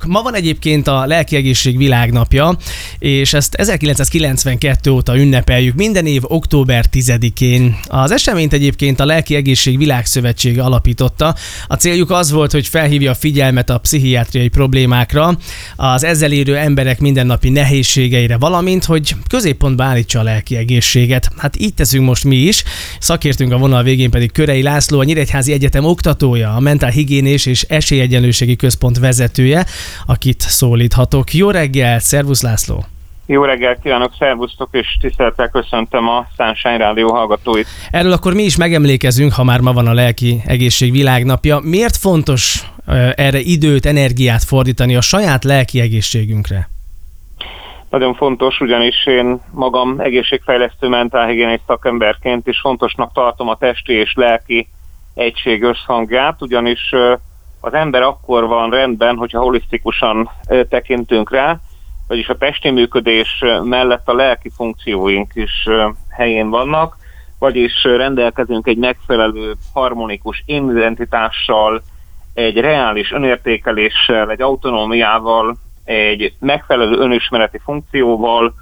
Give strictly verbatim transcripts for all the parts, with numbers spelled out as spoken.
Ma van egyébként a Lelki Egészség Világnapja, és ezt ezerkilencszázkilencvenkettő óta ünnepeljük minden év október tizedikén. Az eseményt egyébként a Lelki Egészség Világszövetsége alapította. A céljuk az volt, hogy felhívja a figyelmet a pszichiátriai problémákra, az ezzel élő emberek mindennapi nehézségeire, valamint, hogy középpontba állítsa a lelki egészséget. Hát így teszünk most mi is. Szakértünk a vonal végén pedig Körei László, a Nyíregyházi Egyetem oktatója, a Mentálhigiénés és Esélyegyenlőségi Központ vezetője, akit szólíthatok. Jó reggel, szervusz László! Jó reggelt kívánok, szervusztok, és tisztelettel köszöntöm a Sunshine Rádió hallgatóit. Erről akkor mi is megemlékezünk, ha már ma van a Lelki Egészség Világnapja. Miért fontos erre időt, energiát fordítani a saját lelki egészségünkre? Nagyon fontos, ugyanis én magam egészségfejlesztő mentálhigiénés szakemberként is fontosnak tartom a testi és lelki egység összhangját, ugyanis az ember akkor van rendben, hogyha holisztikusan tekintünk rá, vagyis a testi működés mellett a lelki funkcióink is helyén vannak, vagyis rendelkezünk egy megfelelő harmonikus identitással, egy reális önértékeléssel, egy autonómiával, egy megfelelő önismereti funkcióval,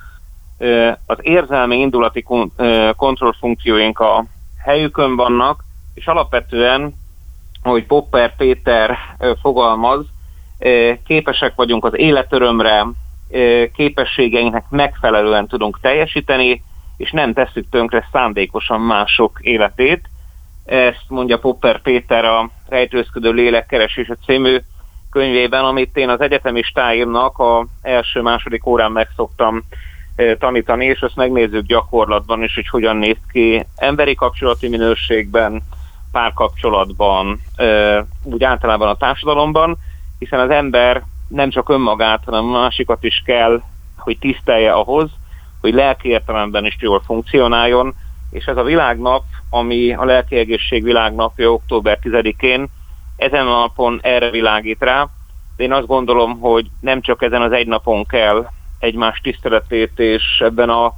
az érzelmi indulati kontrollfunkcióink a helyükön vannak, és alapvetően, ahogy Popper Péter fogalmaz, képesek vagyunk az életörömre, képességeinknek megfelelően tudunk teljesíteni, és nem tesszük tönkre szándékosan mások életét. Ezt mondja Popper Péter a Rejtőzködő lélek keresése című könyvében, amit én az egyetemistáimnak a első-második órán meg szoktam tanítani, és ezt megnézzük gyakorlatban is, hogy hogyan néz ki emberi kapcsolati minőségben, párkapcsolatban, úgy általában a társadalomban, hiszen az ember nem csak önmagát, hanem a másikat is kell, hogy tisztelje ahhoz, hogy lelki értelemben is jól funkcionáljon, és ez a világnap, ami a Lelki Egészség Világnapja október tizedikén, ezen a napon erre világít rá, de én azt gondolom, hogy nem csak ezen az egy napon kell egymás tiszteletét, és ebben a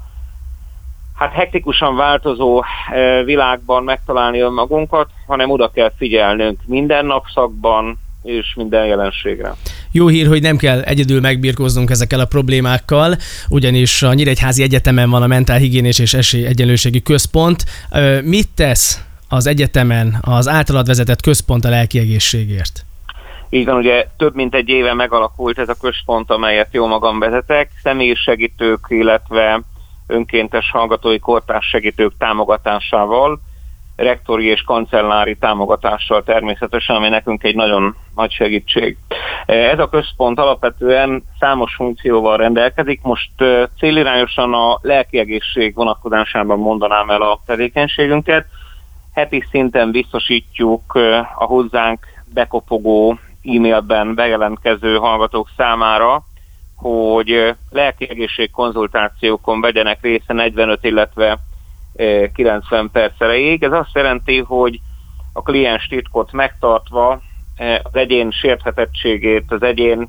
hát hektikusan változó világban megtalálni önmagunkat, hanem oda kell figyelnünk minden napszakban és minden jelenségre. Jó hír, hogy nem kell egyedül megbirkóznunk ezekkel a problémákkal, ugyanis a Nyíregyházi Egyetemen van a Mentálhigiénés és Esélyegyenlőségi Központ. Mit tesz az egyetemen az általad vezetett központ a lelki egészségért? Így van, ugye több mint egy éve megalakult ez a központ, amelyet jó magam vezetek, személyi segítők, illetve önkéntes hallgatói kortárs segítők támogatásával, rektori és kancellári támogatással természetesen, ami nekünk egy nagyon nagy segítség. Ez a központ alapvetően számos funkcióval rendelkezik. Most célirányosan a lelki egészség vonatkozásában mondanám el a tevékenységünket. Heti szinten biztosítjuk a hozzánk bekopogó e-mailben bejelentkező hallgatók számára, hogy lelki egészség konzultációkon vegyenek részt negyvenöt, illetve kilencven perc erejéig. Ez azt jelenti, hogy a kliens titkot megtartva, az egyén sérthetettségét, az egyén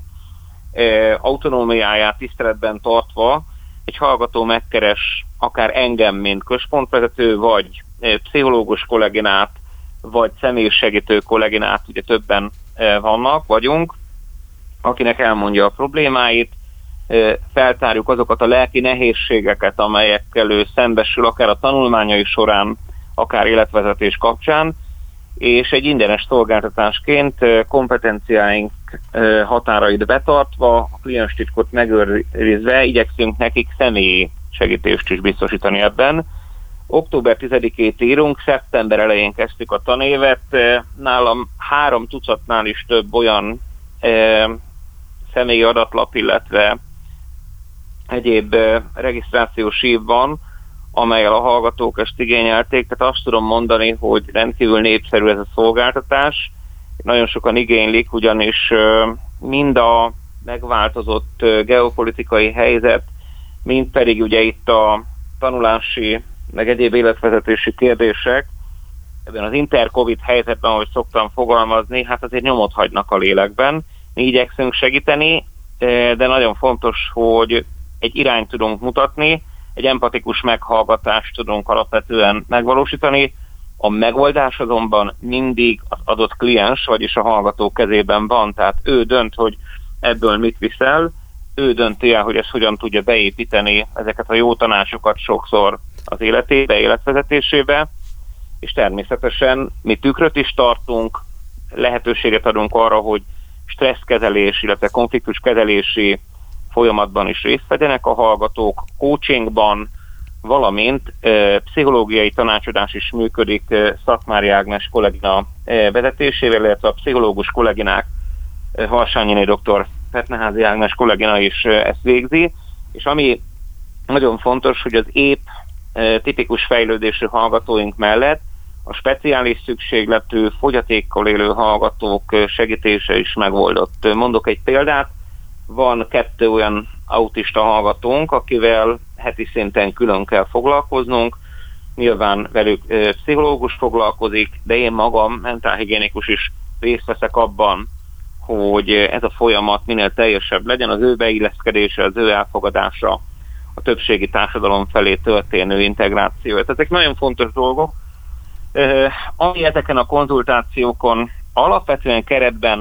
autonómiáját tiszteletben tartva egy hallgató megkeres akár engem, mint központvezető, vagy pszichológus kolléginát, vagy személysegítő kolléginát, ugye többen vannak, vagyunk, akinek elmondja a problémáit, feltárjuk azokat a lelki nehézségeket, amelyekkel ő szembesül, akár a tanulmányai során, akár életvezetés kapcsán, és egy ingyenes szolgáltatásként kompetenciáink határait betartva, a kliens titkot megőrizve igyekszünk nekik személyi segítést is biztosítani ebben. október tizedikét írunk, szeptember elején kezdtük a tanévet, nálam három tucatnál is több olyan e, személyi adatlap, illetve egyéb e, regisztrációs hív van, amellyel a hallgatók ezt igényelték, tehát azt tudom mondani, hogy rendkívül népszerű ez a szolgáltatás. Nagyon sokan igénylik, ugyanis e, mind a megváltozott e, geopolitikai helyzet, mind pedig ugye itt a tanulási meg egyéb életvezetési kérdések ebben az inter-covid helyzetben, ahogy szoktam fogalmazni, hát azért nyomot hagynak a lélekben. Mi igyekszünk segíteni, de nagyon fontos, hogy egy irányt tudunk mutatni, egy empatikus meghallgatást tudunk alapvetően megvalósítani. A megoldás azonban mindig az adott kliens, vagyis a hallgató kezében van, tehát ő dönt, hogy ebből mit viszel, ő dönti el, hogy ezt hogyan tudja beépíteni ezeket a jó tanácsokat sokszor az életébe, életvezetésébe, és természetesen mi tükröt is tartunk, lehetőséget adunk arra, hogy stresszkezelés, illetve konfliktuskezelési folyamatban is részt vegyenek a hallgatók, coachingban, valamint e, pszichológiai tanácsadás is működik e, Szatmári Ágnes kollégina e, vezetésével, illetve a pszichológus kolléginák, e, Harsányiné dr. Petneházy Ágnes kollégina is e, ezt végzi, és ami nagyon fontos, hogy az épp e, tipikus fejlődésű hallgatóink mellett a speciális szükségletű, fogyatékkal élő hallgatók segítése is megoldott. Mondok egy példát, van kettő olyan autista hallgatónk, akivel heti szinten külön kell foglalkoznunk, nyilván velük e, pszichológus foglalkozik, de én magam, mentálhigiénikus is részt veszek abban, hogy ez a folyamat minél teljesebb legyen, az ő beilleszkedése, az ő elfogadása, a többségi társadalom felé történő integráció. Ezek nagyon fontos dolgok. Uh, ami ezeken a konzultációkon alapvetően keretben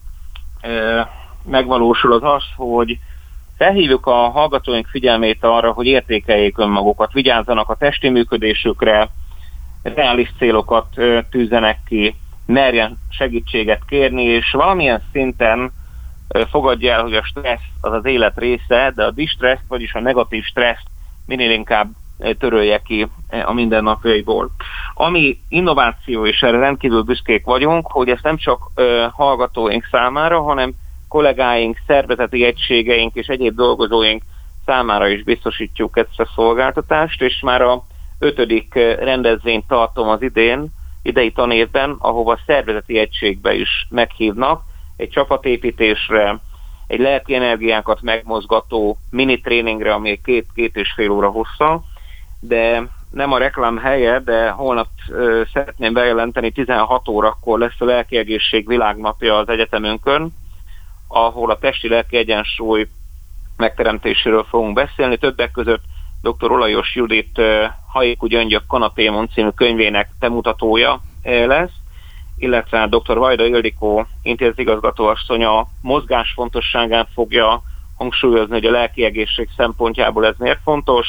uh, megvalósul, az az, hogy felhívjuk a hallgatóink figyelmét arra, hogy értékeljék önmagukat, vigyázzanak a testi működésükre, reális célokat uh, tűzzenek ki, merjen segítséget kérni, és valamilyen szinten uh, fogadja el, hogy a stressz az az élet része, de a distress, vagyis a negatív stressz minél inkább törölje ki a mindennapjaiból. Ami innováció, és erre rendkívül büszkék vagyunk, hogy ezt nem csak ö, hallgatóink számára, hanem kollégáink, szervezeti egységeink és egyéb dolgozóink számára is biztosítjuk ezt a szolgáltatást, és már a ötödik rendezvényt tartom az idén, idei tanévben, ahova szervezeti egységbe is meghívnak egy csapatépítésre, egy lelki energiákat megmozgató mini tréningre, ami két, két és fél óra hossza, de nem a reklám helye, de holnap ö, szeretném bejelenteni, tizenhat órakor lesz a lelki egészség világnapja az egyetemünkön, ahol a testi-lelki egyensúly megteremtéséről fogunk beszélni. Többek között dr. Olajos Judit ö, Hajékú Gyöngyök kanapémon című könyvének bemutatója ö, lesz, illetve dr. Vajda Ildikó intézigazgató asszony a mozgás fontosságát fogja hangsúlyozni, hogy a lelki egészség szempontjából ez miért fontos.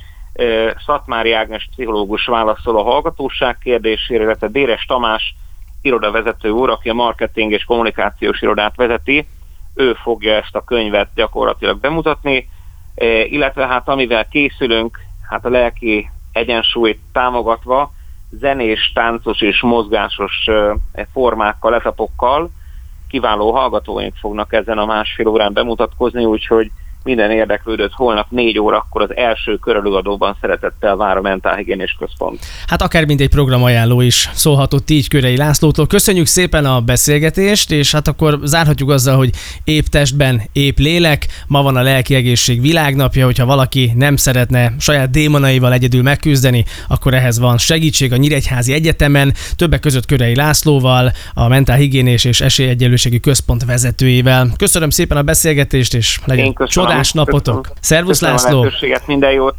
Szatmári Ágnes pszichológus válaszol a hallgatóság kérdésére, illetve Béres Tamás irodavezető úr, aki a marketing és kommunikációs irodát vezeti, ő fogja ezt a könyvet gyakorlatilag bemutatni, illetve hát amivel készülünk, hát a lelki egyensúlyt támogatva, zenés, táncos és mozgásos formákkal, etapokkal kiváló hallgatóink fognak ezen a másfél órán bemutatkozni, úgyhogy minden érdeklődött holnap négy órakor az első körelőadóban szeretettel vár a Mentálhigiénés Központ. Hát akár mint egy programajánló is szólhatott így Körei Lászlótól. Köszönjük szépen a beszélgetést, és hát akkor zárhatjuk azzal, hogy épp testben, épp lélek. Ma van a lelki egészség világnapja, hogyha valaki nem szeretne saját démonaival egyedül megküzdeni, akkor ehhez van segítség a Nyíregyházi Egyetemen, többek között Körei Lászlóval, a Mentálhigiénés és Esélyegyenlőségi Központ vezetőjével. Köszönöm szépen a beszélgetést, és legyen csodás napotok. Szervusz, László! Minden jót!